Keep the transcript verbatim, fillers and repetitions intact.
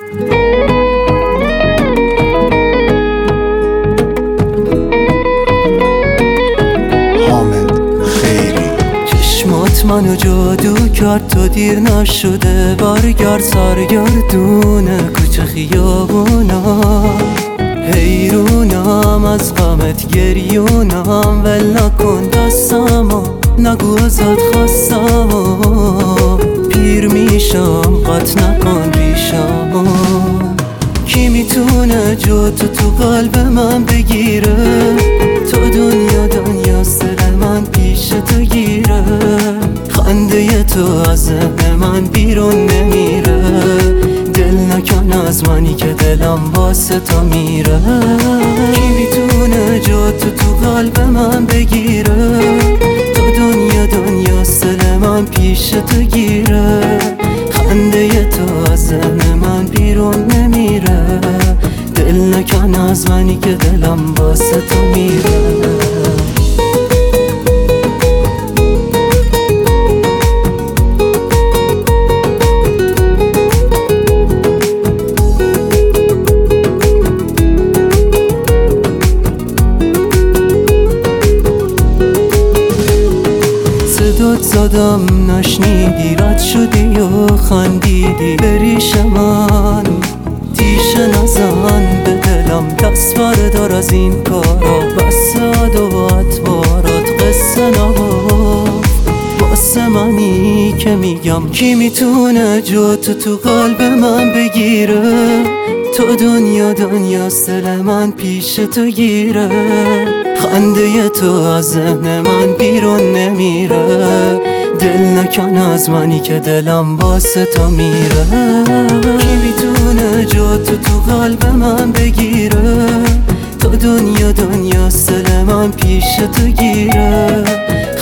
منو جادو کرد تو دیر نشده برگرد سرگردونه کوچه خیابونا حیرونم از غمت گریونم ول نکن دستمو نگو ازت خواستمو پیر میشم قط نکن ریشمو کی میتونه جا تو تو قلب من بگیره تو دنیا دنیا سر من پیش تو گیره خنده تو از ذهن من بیرون نمیره دل نکن از منی که دلم واسه تو میره کی میتونه جا تو تو قلب من بگیره تو دنیا دنیا سر من پیش تو گیره خنده تو از ذهن من بیرون نمیره دل نکن از منی که دلم واسه تو میره صدات زدم نشنیدی رد شدی و خندیدی بریش من تیشه نزن به دلم دست بردار از این کارا بس عدو و اطوارات قصه نباف واسه منی که میگم کی میتونه جا تو تو قلب من بگیره تو دنیا دنیا سر من پیش تو گیره خنده تو از ذهن من بیرون نمیره دل نکن از منی که دلم واسه تو میره کی میتونه جا تو تو قلب من بگیره تو دنیا دنیا سر من پیش تو گیره